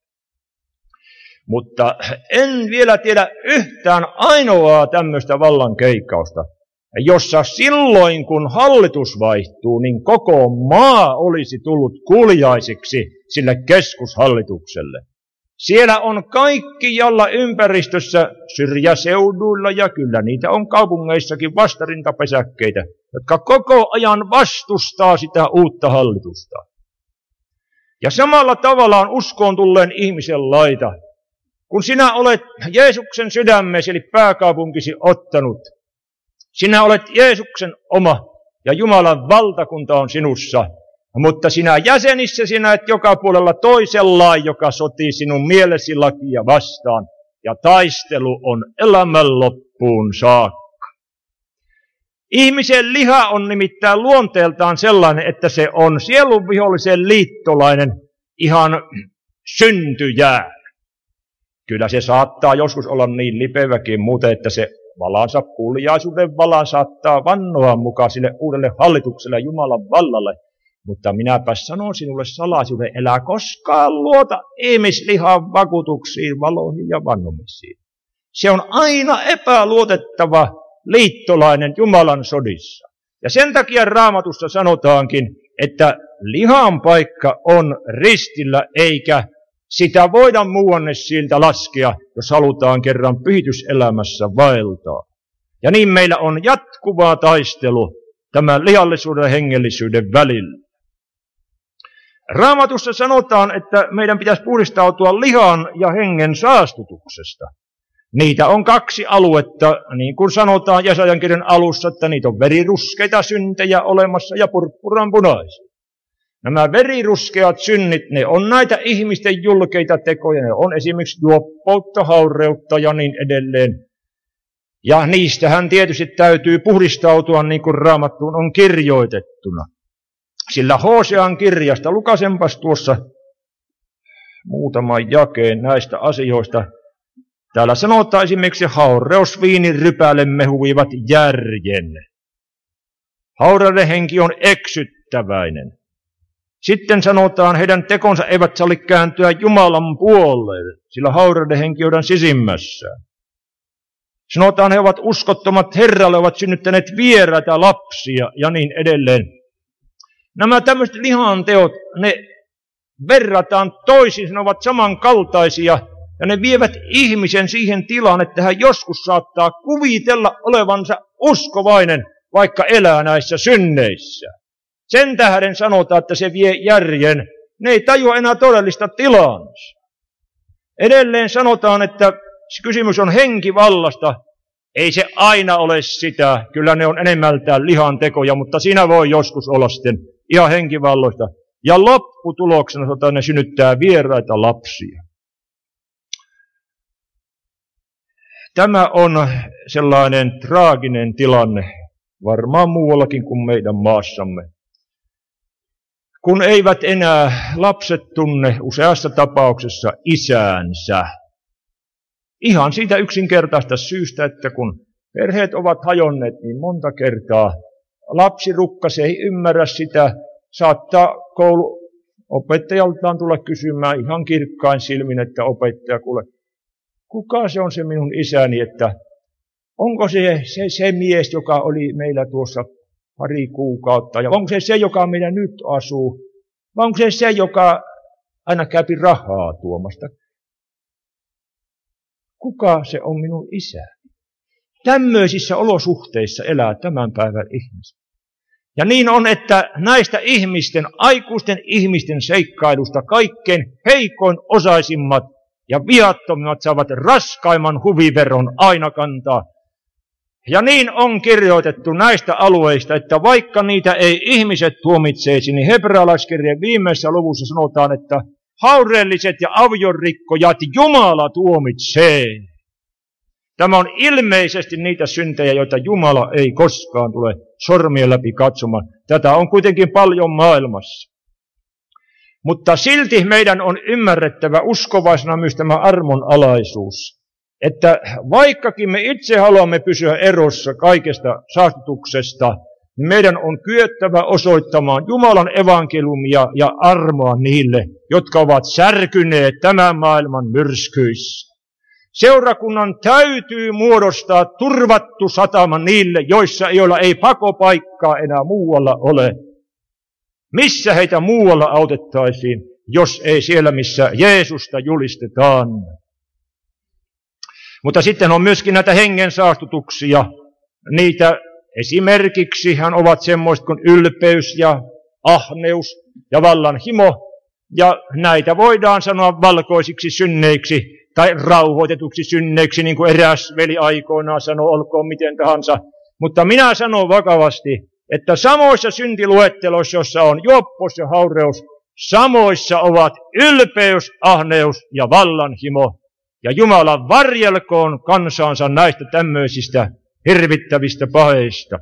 Mutta en vielä tiedä yhtään ainoaa tämmöistä vallankeikkausta, jossa silloin kun hallitus vaihtuu, niin koko maa olisi tullut kuuliaisiksi sille keskushallitukselle. Siellä on kaikkialla ympäristössä syrjäseuduilla ja kyllä niitä on kaupungeissakin vastarintapesäkkeitä, jotka koko ajan vastustaa sitä uutta hallitusta. Ja samalla tavalla on uskoon tulleen ihmisen laita. Kun sinä olet Jeesuksen sydämesi eli pääkaupunkisi ottanut, sinä olet Jeesuksen oma ja Jumalan valtakunta on sinussa, mutta sinä jäsenissäsi näet joka puolella toisenlainen, joka sotii sinun mielesi lakia vastaan, ja taistelu on elämän loppuun saakka. Ihmisen liha on nimittäin luonteeltaan sellainen, että se on sielun vihollisen liittolainen ihan syntyjään. Kyllä se saattaa joskus olla niin lipeväkin muuten, että se valansa, kuuliaisuuden valan saattaa vannoa mukaan sille uudelle hallitukselle Jumalan vallalle. Mutta minäpä sanon sinulle salaisuuden, älä koskaan luota ihmislihan vakuutuksiin, valoihin ja vannomisiin. Se on aina epäluotettava liittolainen Jumalan sodissa. Ja sen takia Raamatussa sanotaankin, että lihan paikka on ristillä, eikä sitä voida muuanne siltä laskea, jos halutaan kerran pyhityselämässä vaeltaa. Ja niin meillä on jatkuvaa taistelu tämän lihallisuuden ja hengellisyyden välillä. Raamatussa sanotaan, että meidän pitäisi puhdistautua lihan ja hengen saastutuksesta. Niitä on 2 aluetta, niin kuin sanotaan Jesajan kirjan alussa, että niitä on veriruskeita syntejä olemassa ja purppuranpunaisia. Nämä veriruskeat synnit, ne on näitä ihmisten julkeita tekoja, ne on esimerkiksi juoppoutta, haureutta ja niin edelleen. Ja niistähän tietysti täytyy puhdistautua niin kuin Raamattuun on kirjoitettuna. Sillä Hosean kirjasta, lukasenpas tuossa muutaman jakeen näistä asioista. Täällä sanotaan esimerkiksi haureusviinin rypäle mehuivat järjen. Haureuden henki on eksyttäväinen. Sitten sanotaan, heidän tekonsa eivät salli kääntyä Jumalan puoleen, sillä haureuden henki on sisimmässään. Sanotaan, he ovat uskottomat Herralle, ovat synnyttäneet vieraita lapsia ja niin edelleen. Nämä tämmöiset lihan teot, ne verrataan toisiin, ne ovat samankaltaisia ja ne vievät ihmisen siihen tilaan, että hän joskus saattaa kuvitella olevansa uskovainen, vaikka elää näissä synneissä. Sen tähden sanotaan, että se vie järjen. Ne ei tajua enää todellista tilaansa. Edelleen sanotaan, että kysymys on henkivallasta. Ei se aina ole sitä. Kyllä ne on enemmältään lihan tekoja, mutta siinä voi joskus olla sitten ihan henkivalloista. Ja lopputuloksena sanotaan, ne synnyttää vieraita lapsia. Tämä on sellainen traaginen tilanne, varmaan muuallakin kuin meidän maassamme. Kun eivät enää lapset tunne useassa tapauksessa isäänsä. Ihan siitä yksinkertaista syystä, että kun perheet ovat hajonneet niin monta kertaa, lapsirukkas ei ymmärrä sitä, saattaa kouluopettajaltaan tulla kysymään ihan kirkkain silmin, että opettaja, kuule, kuka se on se minun isäni, että onko se mies, joka oli meillä tuossa pari kuukautta, ja onko se, joka meillä nyt asuu, vai onko se, joka aina käypi rahaa tuomasta? Kuka se on minun isäni? Tämmöisissä olosuhteissa elää tämän päivän ihmiset. Ja niin on, että näistä ihmisten, aikuisten ihmisten seikkailusta kaikkein heikoin osaisimmat ja viattomimmat saavat raskaimman huviveron aina kantaa. Ja niin on kirjoitettu näistä alueista, että vaikka niitä ei ihmiset tuomitseisi, niin hebrealaiskirjeen viimeisessä luvussa sanotaan, että haureelliset ja aviorikkojat Jumala tuomitsee. Tämä on ilmeisesti niitä syntejä, joita Jumala ei koskaan tule sormien läpi katsomaan. Tätä on kuitenkin paljon maailmassa. Mutta silti meidän on ymmärrettävä uskovaisena myös tämä armonalaisuus. Että vaikkakin me itse haluamme pysyä erossa kaikesta saastutuksesta, niin meidän on kyettävä osoittamaan Jumalan evankeliumia ja armoa niille, jotka ovat särkyneet tämän maailman myrskyissä. Seurakunnan täytyy muodostaa turvattu satama niille, joilla ei pakopaikkaa enää muualla ole. Missä heitä muualla autettaisiin, jos ei siellä, missä Jeesusta julistetaan? Mutta sitten on myöskin näitä hengen saastutuksia. Niitä esimerkiksi hän ovat semmoiset kuin ylpeys ja ahneus ja vallanhimo. Ja näitä voidaan sanoa valkoisiksi synneiksi tai rauhoitetuksi synneiksi, niin kuin eräs veli aikoinaan sanoi, olkoon miten tahansa. Mutta minä sanon vakavasti, että samoissa syntiluetteloissa, joissa on juoppous ja haureus, samoissa ovat ylpeys, ahneus ja vallanhimo. Ja Jumala varjelkoon kansansa näistä tämmöisistä hirvittävistä paheista.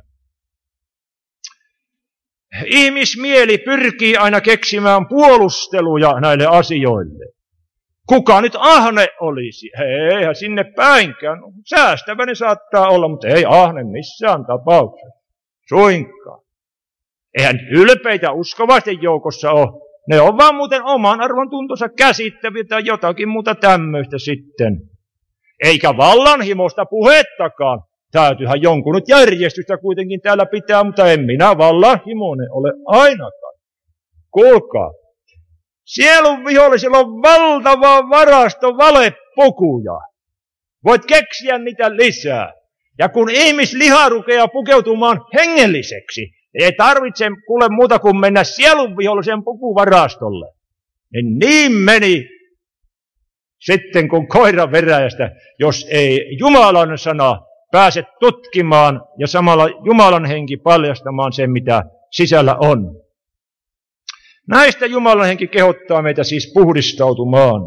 Ihmismieli pyrkii aina keksimään puolusteluja näille asioille. Kuka nyt ahne olisi? Eihän sinne päinkään. Säästäväinen saattaa olla, mutta ei ahne missään tapauksessa. Suinkaan. Eihän ylpeitä uskovaisten joukossa ole. Ne on vaan muuten oman arvon tuntonsa käsittäviä tai jotakin muuta tämmöistä sitten. Eikä vallanhimosta puhettakaan. Täytyyhän jonkun nyt järjestystä kuitenkin täällä pitää, mutta en minä vallanhimoinen ole ainakaan. Kuulkaa. Sielun vihollisilla on valtava varasto valepukuja. Voit keksiä niitä lisää. Ja kun ihmisliha rupeaa pukeutumaan hengelliseksi, ei tarvitse kuule muuta kuin mennä sielun vihollisen pukuvarastolle. Niin meni sitten kun koira veräjästä, jos ei Jumalan sana pääse tutkimaan ja samalla Jumalan henki paljastamaan sen, mitä sisällä on. Näistä Jumalan henki kehottaa meitä siis puhdistautumaan.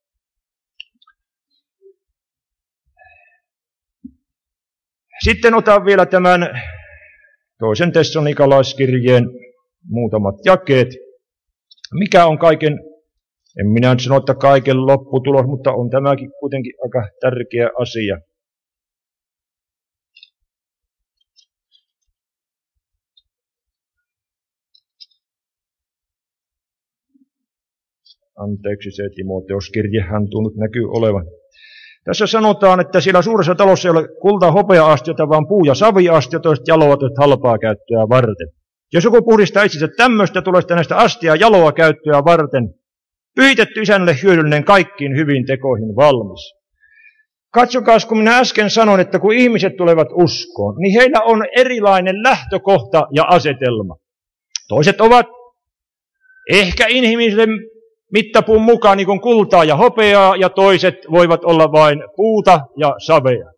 Sitten otan vielä tämän toisen Tessalonikkalaiskirjeen muutamat jakeet. Mikä on kaiken, en minä nyt sano, että kaiken lopputulos, mutta on tämäkin kuitenkin aika tärkeä asia. Anteeksi, se Timoteuskirjehän tunnut näkyy olevan. Tässä sanotaan, että siellä suuressa talossa ei ole kulta- hopea-astiota, vaan puu- ja saviastiota, joista jaloa halpaa käyttöä varten. Jos joku puhdistaa itsensä tämmöistä, tulee sitä näistä astia jaloa käyttöä varten. Pyhitetty isännölle hyödyllinen kaikkiin hyvin tekoihin valmis. Katsokaa, kun minä äsken sanoin, että kun ihmiset tulevat uskoon, niin heillä on erilainen lähtökohta ja asetelma. Toiset ovat ehkä inhimillisen mittapuun mukaan niin kuin kultaa ja hopeaa, ja toiset voivat olla vain puuta ja savea.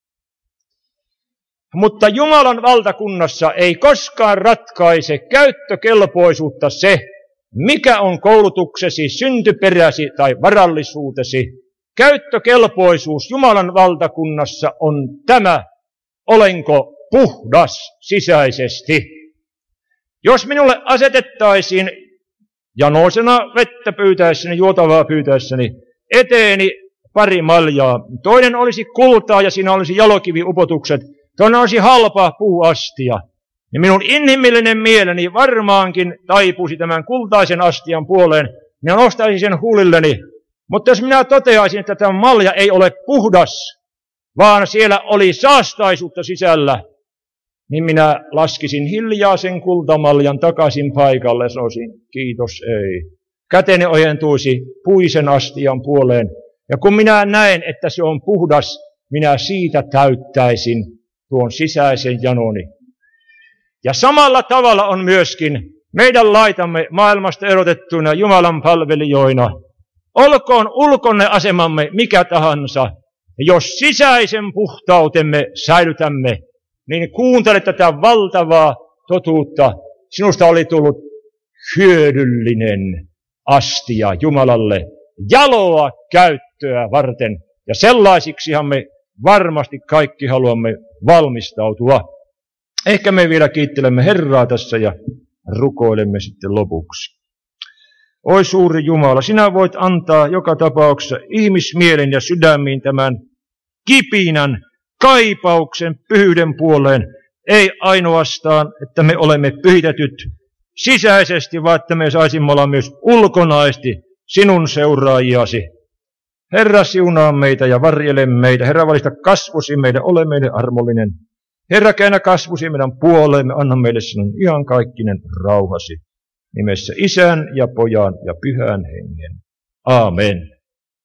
Mutta Jumalan valtakunnassa ei koskaan ratkaise käyttökelpoisuutta se, mikä on koulutuksesi, syntyperäsi tai varallisuutesi. Käyttökelpoisuus Jumalan valtakunnassa on tämä, olenko puhdas sisäisesti. Jos minulle asetettaisiin janoisena vettä pyytäessäni, juotavaa pyytäessäni, eteeni pari maljaa. Toinen olisi kultaa ja siinä olisi jalokiviupotukset. Toinen olisi halpa puuastia. Ja minun inhimillinen mieleni varmaankin taipuisi tämän kultaisen astian puoleen. Minä nostaisin sen huulilleni. Mutta jos minä toteaisin, että tämä malja ei ole puhdas, vaan siellä oli saastaisuutta sisällä, niin minä laskisin hiljaa sen kultamaljan takaisin paikalle ja sanoisin, kiitos ei. Käteni ojentuisi puisen astian puoleen. Ja kun minä näen, että se on puhdas, minä siitä täyttäisin tuon sisäisen janoni. Ja samalla tavalla on myöskin meidän laitamme maailmasta erotettuina Jumalan palvelijoina. Olkoon ulkonne asemamme mikä tahansa, jos sisäisen puhtautemme säilytämme, niin kuuntele tätä valtavaa totuutta. Sinusta oli tullut hyödyllinen astia Jumalalle, jaloa käyttöä varten. Ja sellaisiksihan me varmasti kaikki haluamme valmistautua. Ehkä me vielä kiittelemme Herraa tässä ja rukoilemme sitten lopuksi. Oi suuri Jumala, sinä voit antaa joka tapauksessa ihmismielen ja sydämiin tämän kipinän, kaipauksen pyhyyden puoleen. Ei ainoastaan, että me olemme pyhitetyt sisäisesti, vaan että me saisimme olla myös ulkonaisesti sinun seuraajiasi. Herra, siunaa meitä ja varjele meitä. Herra, valista kasvusi meidän, ole meille armollinen. Herra, käännä kasvusi meidän puoleemme, anna meille sinun iankaikkinen rauhasi. Nimessä Isän ja Pojan ja Pyhän Hengen. Aamen.